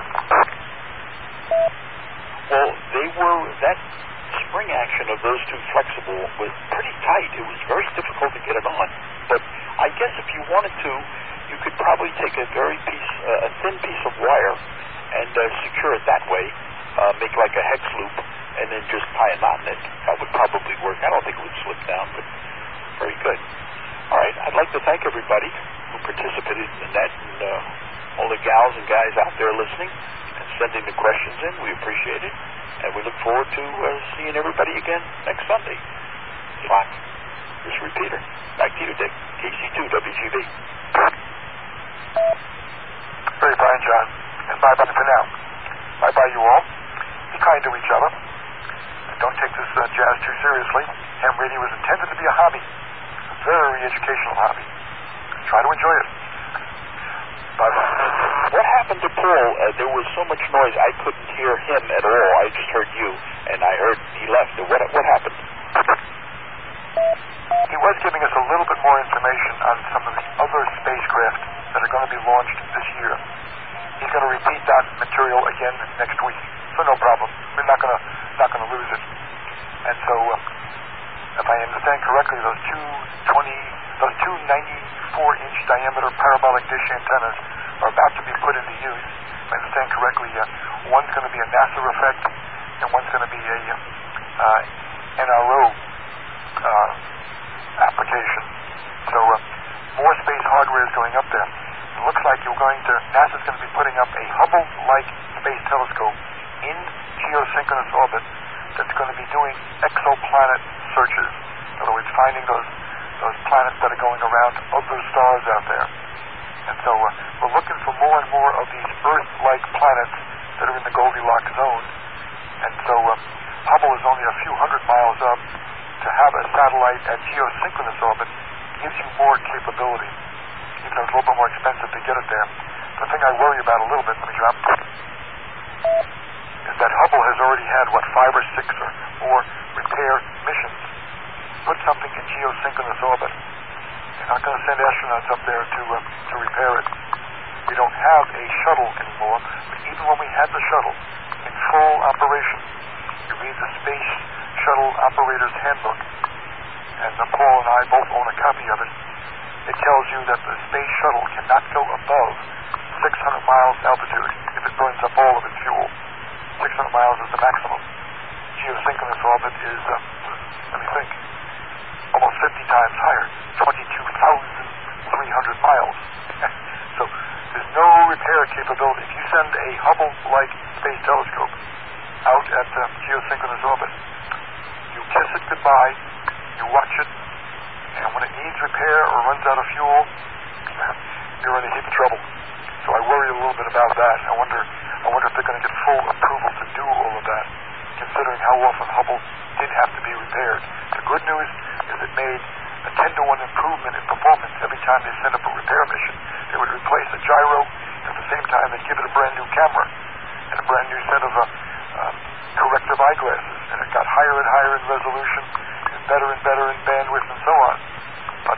Speaker 5: Well, that spring action of those 2 flexible was pretty tight. It was very difficult to get it on. But I guess if you wanted to, you could probably take a thin piece of wire and secure it that way, make like a hex loop, and then just tie a knot in it. That would probably work. I don't think it would slip down, but very good. All right, I'd like to thank everybody who participated in the net, and all the gals and guys out there listening and sending the questions in. We appreciate it, and we look forward to seeing everybody again next Sunday. Clock. This repeater. Back to you, Dick. KC2WGB.
Speaker 2: Very fine, John. And bye-bye for now. Bye-bye, you all. Be kind to each other. And don't take this jazz too seriously. Ham radio was intended to be a hobby. A very educational hobby. Try to enjoy it. Bye-bye.
Speaker 5: What happened to Paul? There was so much noise I couldn't hear him at all. I just heard you, and I heard he left. What happened?
Speaker 2: He was giving us a little bit more information on some of the other spacecraft that are going to be launched this year. He's going to repeat that material again next week, so no problem. We're not going to going to lose it. And so, if I understand correctly, those two 94-inch diameter parabolic dish antennas are about to be put into use. If I understand correctly, one's going to be a NASA effect, and one's going to be a NRO application. So more space hardware is going up there. It looks like NASA's going to be putting up a Hubble-like space telescope in geosynchronous orbit that's going to be doing exoplanet searches. In other words, finding those planets that are going around other stars out there. And so we're looking for more and more of these Earth-like planets that are in the Goldilocks zone. And so Hubble is only a few hundred miles up. To have a satellite at geosynchronous orbit gives you more capability, even though it's a little bit more expensive to get it there. The thing I worry about a little bit, let me drop, is that Hubble has already had, 5 or 6 or more repair missions. Put something in geosynchronous orbit. You're not going to send astronauts up there to repair it. We don't have a shuttle anymore, but even when we had the shuttle in full operation, you read the Space Shuttle Operator's Handbook, and Paul and I both own a copy of it. It tells you that the space shuttle cannot go above 600 miles altitude if it burns up all of its fuel. 600 miles is the maximum. Geosynchronous orbit is, let me think, almost 50 times higher, 22,300 miles. So there's no repair capability. If you send a Hubble-like space telescope out at geosynchronous orbit, you kiss it goodbye, you watch it, and when it needs repair or runs out of fuel, you're in a heap of trouble. So I worry a little bit about that. I wonder if they're going to get full approval to do all of that, considering how often Hubble did have to be repaired. The good news is it made a 10-to-1 improvement in performance every time they sent up a repair mission. They would replace a gyro, and at the same time they'd give it a brand new camera and a brand new set of corrective eyeglasses, and it got higher and higher in resolution and better in bandwidth and so on. But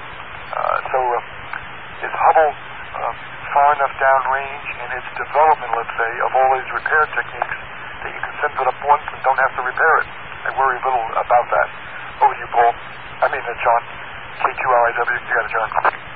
Speaker 2: is Hubble far enough downrange in its development, let's say, of all these repair techniques that you can send it up once and don't have to repair it? I worry a little about that. Over to you, Paul. John. K2RIW. You got it, John.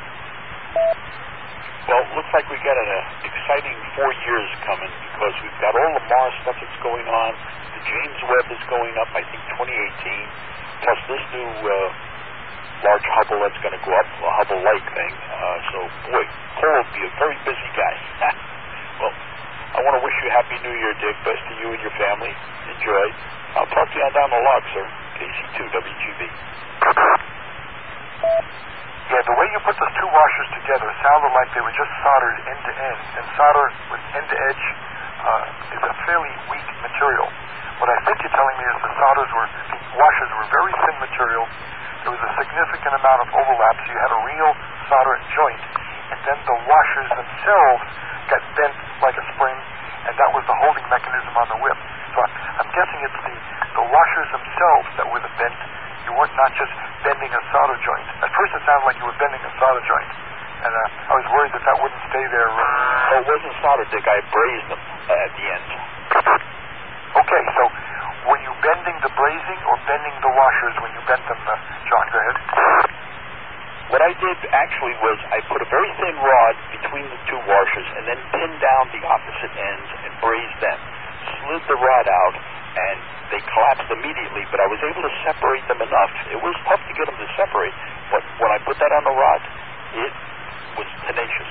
Speaker 5: Well, it looks like we got an exciting 4 years coming, because we've got all the Mars stuff that's going on. The James Webb is going up, I think, 2018. Plus this new large Hubble that's going to go up, a Hubble-like thing. So, boy, Paul will be a very busy guy. Well, I want to wish you a Happy New Year, Dick. Best to you and your family. Enjoy. I'll talk to you on down the log, sir. KC2 WGB.
Speaker 2: Yeah, the way you put those two washers together sounded like they were just soldered end to end, and solder with end to edge is a fairly weak material. What I think you're telling me is the washers were very thin material. There was a significant amount of overlap, so you had a real solder joint, and then the washers themselves got bent like a spring, and that was the holding mechanism on the whip. So I'm guessing it's the washers themselves that were the bent. You weren't not just bending a solder joint. At first it sounded like you were bending a solder joint, and I was worried that wouldn't stay there.
Speaker 5: Oh, it wasn't solder, Dick. I brazed them at the end.
Speaker 2: Okay, so were you bending the brazing or bending the washers when you bent them, John? Go ahead.
Speaker 5: What I did actually was I put a very thin rod between the two washers and then pinned down the opposite ends and brazed them. Slid the rod out, and they collapsed immediately, but I was able to separate them enough. It was tough to get them to separate, but when I put that on the rod, it was tenacious.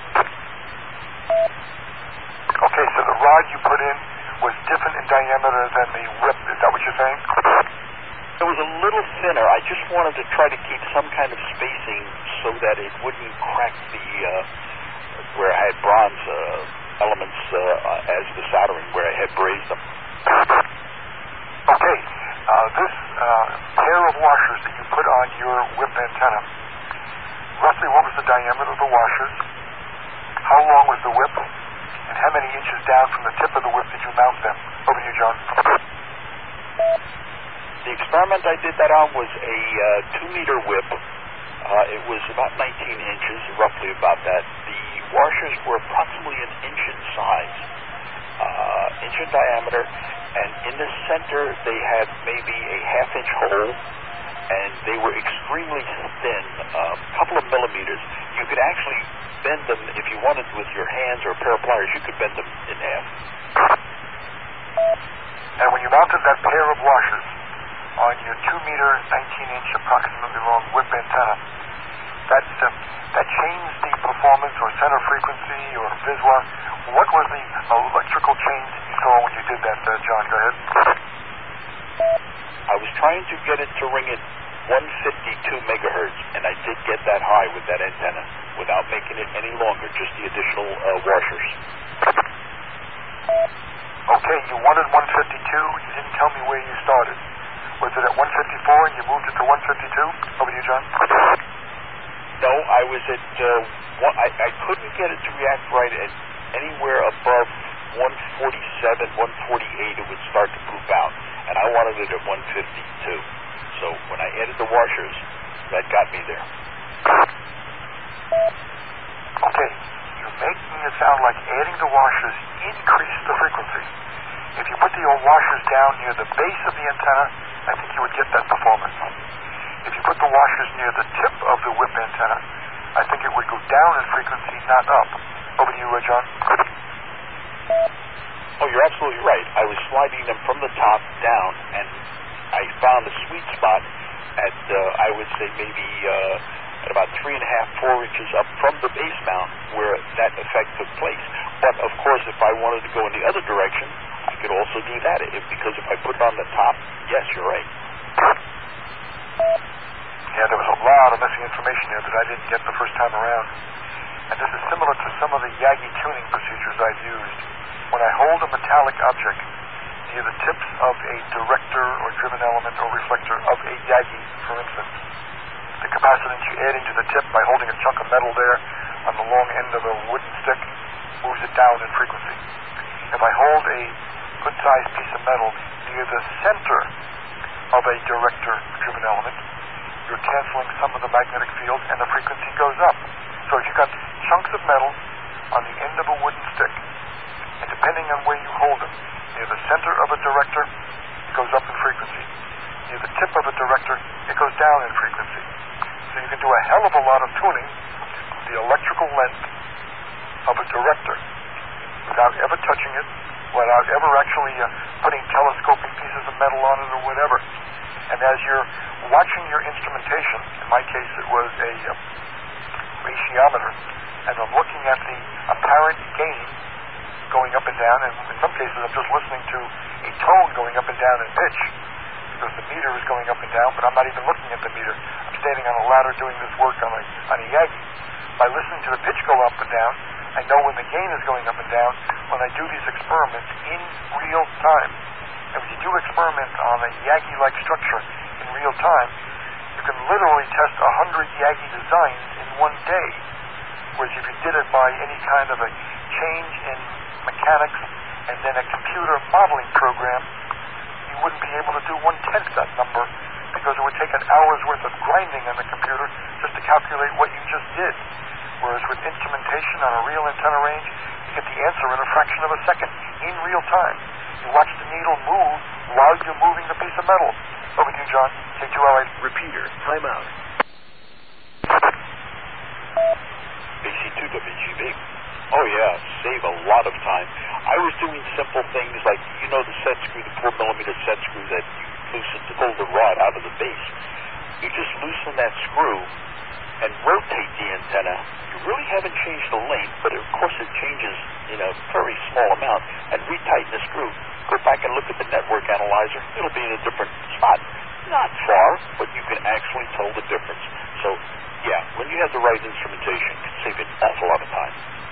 Speaker 2: Okay, so the rod you put in was different in diameter than the whip. Is that what you're saying?
Speaker 5: It was a little thinner. I just wanted to try to keep some kind of spacing so that it wouldn't crack where I had bronze elements as the soldering, where I had brazed them.
Speaker 2: Okay, this pair of washers that you put on your whip antenna, roughly what was the diameter of the washers? How long was the whip? And how many inches down from the tip of the whip did you mount them? Over to you, John.
Speaker 5: The experiment I did that on was a 2-meter whip. It was about 19 inches, roughly about that. The washers were approximately an inch in size, inch in diameter, and in the center they had maybe a half-inch hole, and they were extremely thin, a couple of millimeters. You could actually bend them if you wanted with your hands or a pair of pliers. You could bend them in half.
Speaker 2: And when you mounted that pair of washers on your 2-meter, 19-inch approximately long whip antenna, that changed the performance or center frequency or visual. What was the electrical change that you saw when you did that, John? Go ahead.
Speaker 5: I was trying to get it to ring at 152 megahertz, and I did get that high with that antenna without making it any longer, just the additional washers.
Speaker 2: Okay, you wanted 152. You didn't tell me where you started. Was it at 154 and you moved it to 152? Over to you, John.
Speaker 5: No, I was at, I couldn't get it to react right at anywhere above 147, 148. It would start to poop out, and I wanted it at 152. So when I added the washers, that got me there.
Speaker 2: Okay, you're making it sound like adding the washers increased the frequency. If you put the old washers down near the base of the antenna, I think you would get that performance. If you put the washers near the tip of the whip antenna, I think it would go down in frequency, not up. Over to you, John.
Speaker 5: Oh, you're absolutely right. I was sliding them from the top down, and I found a sweet spot at, I would say maybe at about 3.5, 4 inches up from the base mount where that effect took place. But, of course, if I wanted to go in the other direction, I could also do that. Because if I put it on the top, yes, you're right.
Speaker 2: Yeah, there was a lot of missing information here that I didn't get the first time around. And this is similar to some of the Yagi tuning procedures I've used. When I hold a metallic object near the tips of a director or driven element or reflector of a Yagi, for instance, the capacitance you add into the tip by holding a chunk of metal there on the long end of a wooden stick moves it down in frequency. If I hold a good-sized piece of metal near the center of a director-driven element, you're canceling some of the magnetic field and the frequency goes up. So if you've got chunks of metal on the end of a wooden stick, and depending on where you hold them, near the center of a director, it goes up in frequency. Near the tip of a director, it goes down in frequency. So you can do a hell of a lot of tuning of the electrical length of a director without ever touching it, without ever actually putting telescoping pieces of metal on it or whatever. And as you're watching your instrumentation, in my case it was a ratiometer, and I'm looking at the apparent gain going up and down, and in some cases I'm just listening to a tone going up and down in pitch, because the meter is going up and down, but I'm not even looking at the meter. I'm standing on a ladder doing this work on a Yagi. By listening to the pitch go up and down, I know when the gain is going up and down when I do these experiments in real time. And when you do experiment on a Yagi-like structure in real time, you can literally test 100 Yagi designs in one day. Whereas if you did it by any kind of a change in mechanics and then a computer modeling program, you wouldn't be able to do 1/10 that number, because it would take an hour's worth of grinding on the computer just to calculate what you just did. Whereas with instrumentation on a real antenna range, you get the answer in a fraction of a second, in real time. You watch the needle move while you're moving the piece of metal. Over to you, John. K2LA.
Speaker 6: Repeater, timeout.
Speaker 5: AC2WGB. Oh, yeah, save a lot of time. I was doing simple things like, the set screw, the 4mm set screw that you loosen to pull the rod out of the base. You just loosen that screw and rotate the antenna. You really haven't changed the length, but of course it changes in a very small amount, and retighten the screw. Go back and look at the network analyzer. It'll be in a different spot. Not far, but you can actually tell the difference. So, yeah, when you have the right instrumentation, it can save an awful lot of time.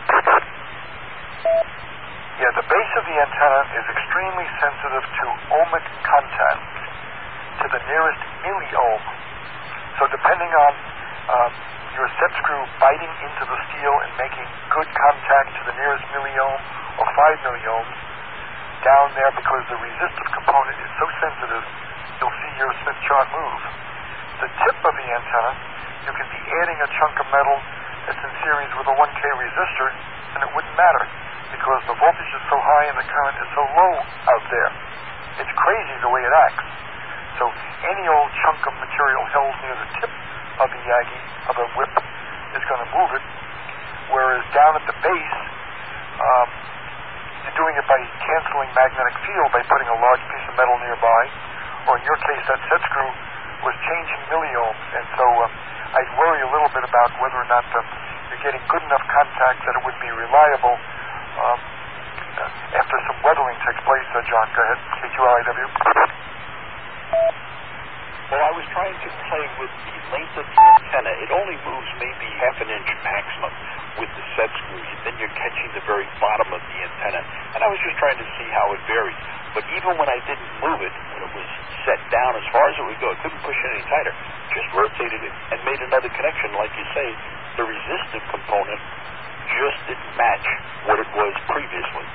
Speaker 2: Yeah, the base of the antenna is extremely sensitive to ohmic contact, to the nearest milliohm. So depending on your set screw biting into the steel and making good contact to the nearest milliohm or 5 milliohms, down there, because the resistive component is so sensitive, you'll see your Smith chart move. The tip of the antenna, you can be adding a chunk of metal that's in series with a 1K resistor, and it wouldn't matter, because the voltage is so high and the current is so low out there. It's crazy the way it acts. So any old chunk of material held near the tip of the Yagi, of a whip, is going to move it, whereas down at the base, you're doing it by canceling magnetic field by putting a large piece of metal nearby, or in your case, that set screw was changing milliohms, and so I'd worry a little bit about whether or not you're getting good enough contact that it would be reliable after some weathering takes place. John, go ahead. KQLIW.
Speaker 5: Well, I was trying to play with the length of the antenna. It only moves maybe half an inch maximum with the set screws, and then you're catching the very bottom of the antenna. And I was just trying to see how it varies. But even when I didn't move it, when it was set down as far as it would go, I couldn't push it any tighter. Just rotated it and made another connection. Like you say, the resistive component just didn't match what it was previously.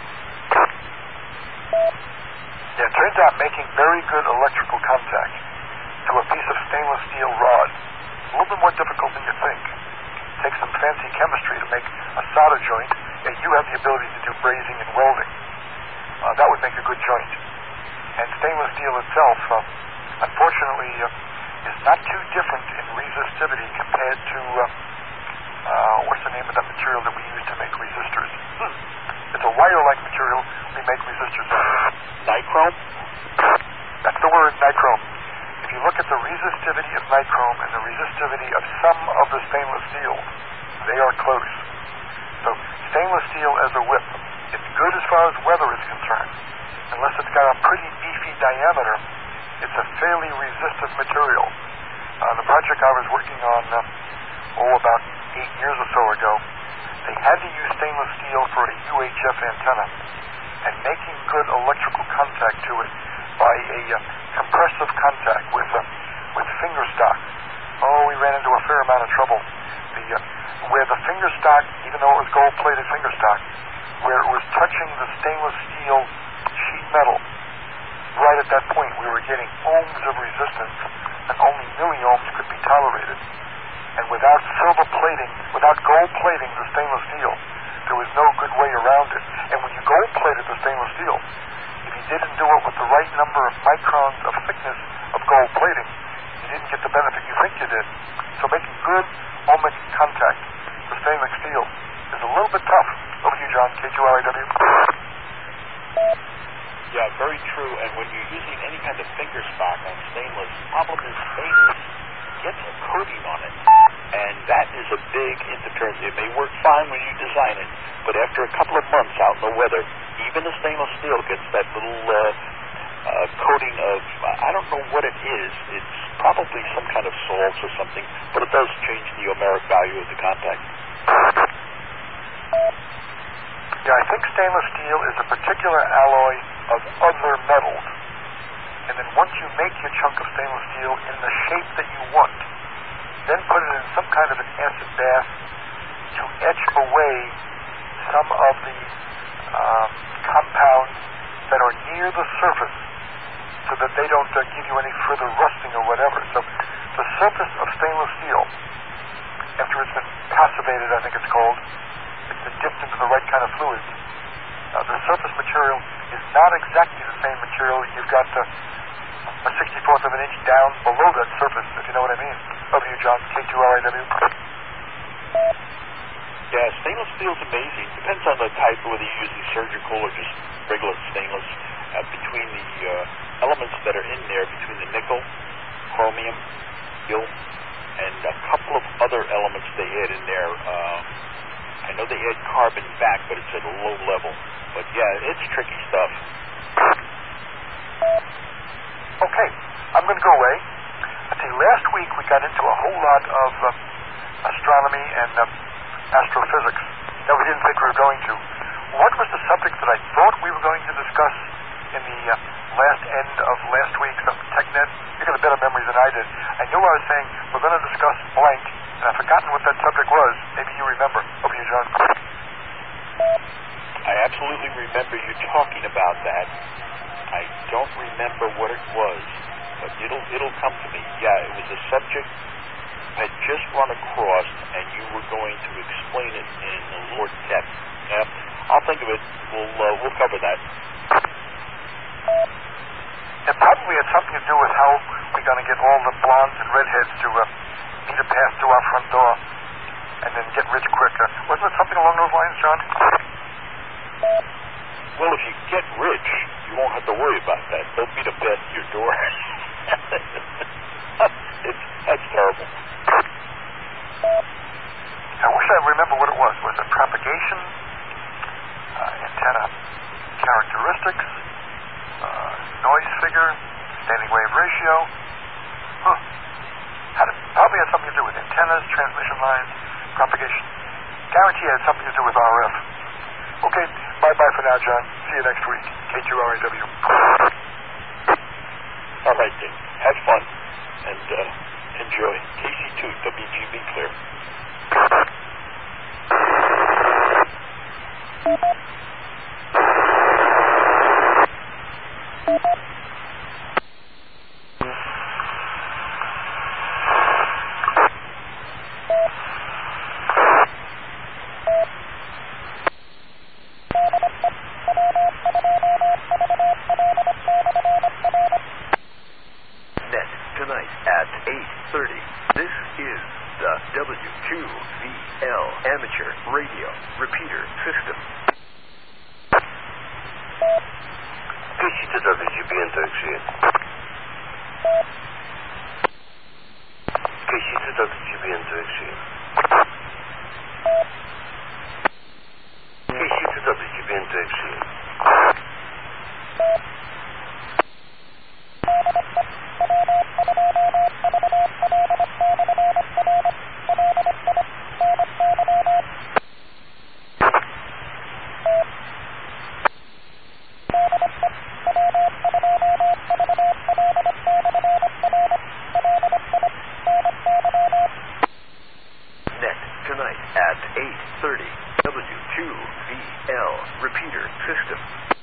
Speaker 2: Yeah, it turns out making very good electrical contact to a piece of stainless steel rod is a little bit more difficult than you think. It takes some fancy chemistry to make a solder joint, and you have the ability to do brazing and welding. That would make a good joint. And stainless steel itself, unfortunately, is not too different in resistivity compared to, what's the name of that material that we use to make resistors? It's a wire-like material we make resistors of.
Speaker 5: Nichrome?
Speaker 2: That's the word, nichrome. If you look at the resistivity of nichrome and the resistivity of some of the stainless steel, they are close. So stainless steel as a whip, it's good as far as weather is concerned. Unless it's got a pretty beefy diameter, it's a fairly resistive material. The project I was working on, about 8 years or so ago, they had to use stainless steel for a UHF antenna, and making good electrical contact to it by a compressive contact with finger stock. Oh, we ran into a fair amount of trouble. Where the finger stock, even though it was gold-plated finger stock, where it was touching the stainless steel sheet metal, right at that point we were getting ohms of resistance, and only milliohms could be tolerated. And without silver plating, without gold plating the stainless steel, there was no good way around it. And when you gold plated the stainless steel, if you didn't do it with the right number of microns of thickness of gold plating, you didn't get the benefit you think you did. So making good ohmic contact with stainless steel is a little bit tough. Over to you, John, KQLIW.
Speaker 5: Yeah, very true. And when you're using any kind of finger stock on stainless, the problem is stainless gets a coating on it. And that is a big interference. It may work fine when you design it, but after a couple of months out in the weather, even the stainless steel gets that little coating of, I don't know what it is. It's probably some kind of salts or something, but it does change the ohmic value of the contact.
Speaker 2: Yeah, I think stainless steel is a particular alloy of other metals. And then once you make your chunk of stainless steel in the shape that you want, then put it in some kind of an acid bath to etch away some of the compounds that are near the surface so that they don't give you any further rusting or whatever. So the surface of stainless steel, after it's been passivated, I think it's called, it's been dipped into the right kind of fluids, the surface material is not exactly the same material. You've got a 64th of an inch down below that surface, if you know what I mean. Over to you, John, K2LIW.
Speaker 5: Yeah, stainless steel is amazing. Depends on the type, whether you're using surgical or just regular stainless. Between the elements that are in there, between the nickel, chromium, steel, and a couple of other elements they add in there. I know they add carbon back, but it's at a low level. But yeah, it's tricky stuff.
Speaker 2: Okay, I'm going to go away. Let's see, last week we got into a whole lot of astronomy and astrophysics that we didn't think we were going to. What was the subject that I thought we were going to discuss in the last end of last week? Some TechNet? You got a better memory than I did. I knew I was saying we're going to discuss blank, and I've forgotten what that subject was. Maybe you remember. Over to you, John.
Speaker 5: I absolutely remember you talking about that. I don't remember what it was, but it'll come to me. Yeah, it was a subject I had just run across, and you were going to explain it in more depth. Yeah, I'll think of it. We'll cover that.
Speaker 2: Probably had something to do with how we're going to get all the blondes and redheads to need a pass to our front door and then get rich quicker. Wasn't it something along those lines, John?
Speaker 5: Well, if you get rich, you won't have to worry about that. They'll beat a pass to your door. That's terrible.
Speaker 2: I wish I remember what it was. Was it propagation, antenna characteristics, noise figure, standing wave ratio? Probably had something to do with antennas, transmission lines, propagation. Guarantee it had something to do with RF. Okay, bye-bye for now, John. See you next week. K2RAW.
Speaker 5: All right, then. Have fun and enjoy. KC2, WGB clear.
Speaker 6: Tonight at 8:30. This is the W2VL Amateur Radio Repeater System.
Speaker 7: KC2 WGB introductie. KC2 WGB introductie. KC2 WGB introductie.
Speaker 6: Tonight at 8:30. W2VL Repeater System.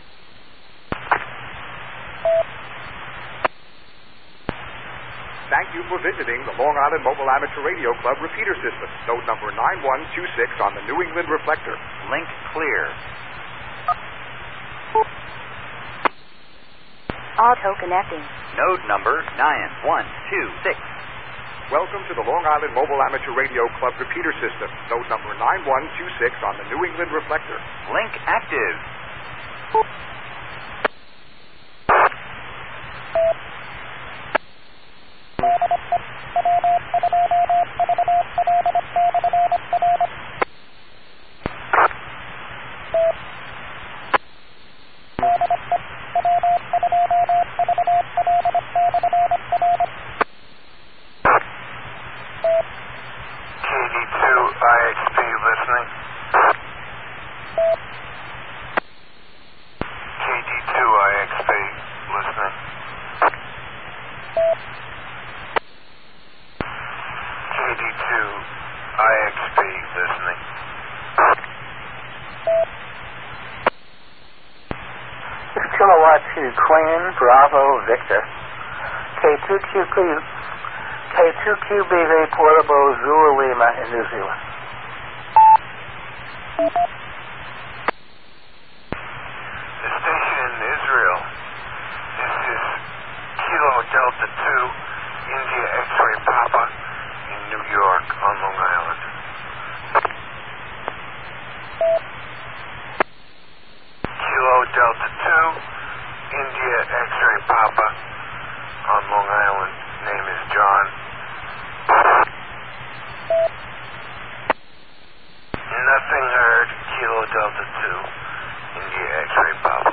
Speaker 8: Thank you for visiting the Long Island Mobile Amateur Radio Club Repeater System. Node number 9126 on the New England Reflector.
Speaker 9: Link clear.
Speaker 10: Auto connecting.
Speaker 9: Node number 9126.
Speaker 8: Welcome to the Long Island Mobile Amateur Radio Club Repeater System. Node number 9126 on the New England Reflector.
Speaker 9: Link active.
Speaker 2: KD2 IXP listening. KD2 IXP listening. KD2 IXP listening.
Speaker 11: This is Kilowatt 2 Queen Bravo Victor. K2QBV Portable Zulu Lima in New Zealand.
Speaker 2: The station in Israel. This is Kilo Delta 2 India X-Ray Papa in New York on Long Island. Kilo Delta 2 India X-Ray Papa on Long Island. Name is John. Nothing heard. Kilo Delta 2 India X-Ray Papa.